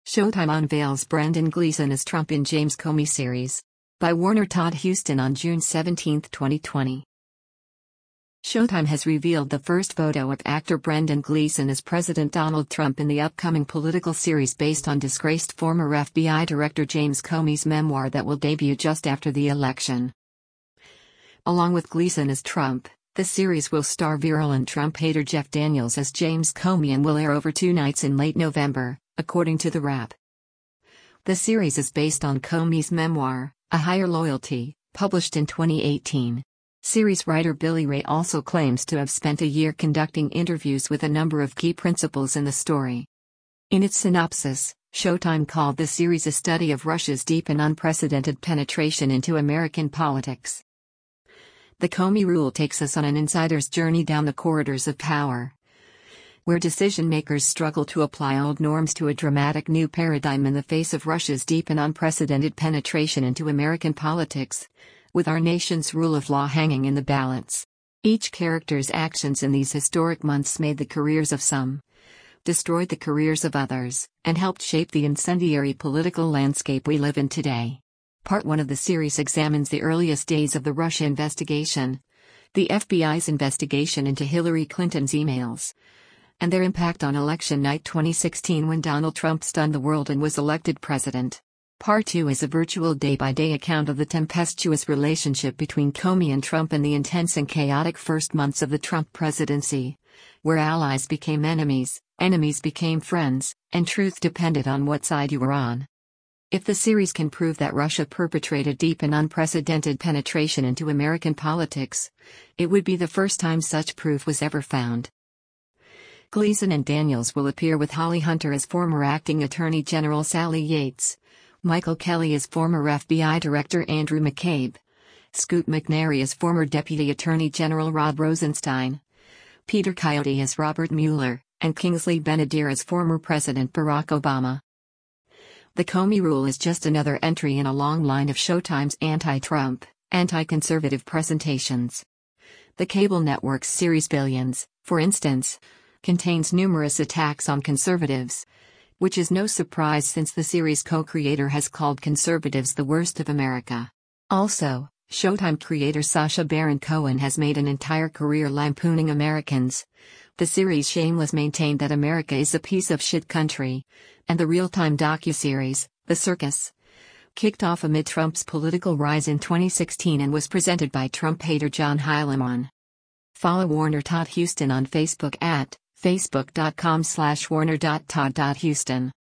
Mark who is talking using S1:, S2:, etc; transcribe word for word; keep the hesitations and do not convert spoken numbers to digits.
S1: Showtime unveils Brendan Gleeson as Trump in James Comey series. By Warner Todd Huston on June seventeenth, twenty twenty. Showtime has revealed the first photo of actor Brendan Gleeson as President Donald Trump in the upcoming political series based on disgraced former F B I Director James Comey's memoir that will debut just after the election. Along with Gleeson as Trump, the series will star virulent Trump hater Jeff Daniels as James Comey and will air over two nights in late November, according to The Wrap. The series is based on Comey's memoir, A Higher Loyalty, published in twenty eighteen. Series writer Billy Ray also claims to have spent a year conducting interviews with a number of key principals in the story. In its synopsis, Showtime called the series a study of Russia's deep and unprecedented penetration into American politics. The Comey Rule takes us on an insider's journey down the corridors of power, where decision-makers struggle to apply old norms to a dramatic new paradigm in the face of Russia's deep and unprecedented penetration into American politics, with our nation's rule of law hanging in the balance. Each character's actions in these historic months made the careers of some, destroyed the careers of others, and helped shape the incendiary political landscape we live in today. Part one of the series examines the earliest days of the Russia investigation, the F B I's investigation into Hillary Clinton's emails, and their impact on election night twenty sixteen when Donald Trump stunned the world and was elected president. Part two is a virtual day-by-day account of the tempestuous relationship between Comey and Trump and the intense and chaotic first months of the Trump presidency, where allies became enemies, enemies became friends, and truth depended on what side you were on. If the series can prove that Russia perpetrated deep and unprecedented penetration into American politics, it would be the first time such proof was ever found. Gleeson and Daniels will appear with Holly Hunter as former acting Attorney General Sally Yates, Michael Kelly as former F B I Director Andrew McCabe, Scoot McNairy as former Deputy Attorney General Rod Rosenstein, Peter Coyote as Robert Mueller, and Kingsley Ben-Adir as former President Barack Obama. The Comey Rule is just another entry in a long line of Showtime's anti-Trump, anti-conservative presentations. The cable network's series Billions, for instance, contains numerous attacks on conservatives, which is no surprise since the series' co-creator has called conservatives the worst of America. Also, Showtime creator Sacha Baron Cohen has made an entire career lampooning Americans. The series Shameless maintained that America is a piece of shit country, and the real-time docuseries, The Circus, kicked off amid Trump's political rise in twenty sixteen and was presented by Trump hater John Heilemann. Follow Warner Todd Huston on Facebook at facebook dot com slash warner dot todd dot huston.